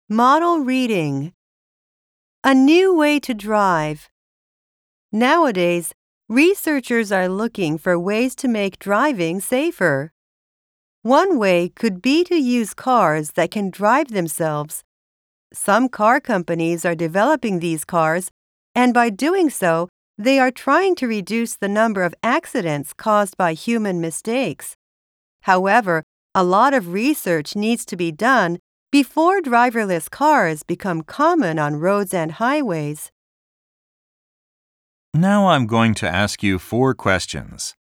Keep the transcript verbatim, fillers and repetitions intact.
Model reading. A new way to drive. Nowadays, researchers are looking for ways to make driving safer. One way could be to use cars that can drive themselves. Some car companies are developing these cars, and by doing so, they are trying to reduce the number of accidents caused by human mistakes. However, a lot of research needs to be done before driverless cars become common on roads and highways. Now I'm going to ask you four questions.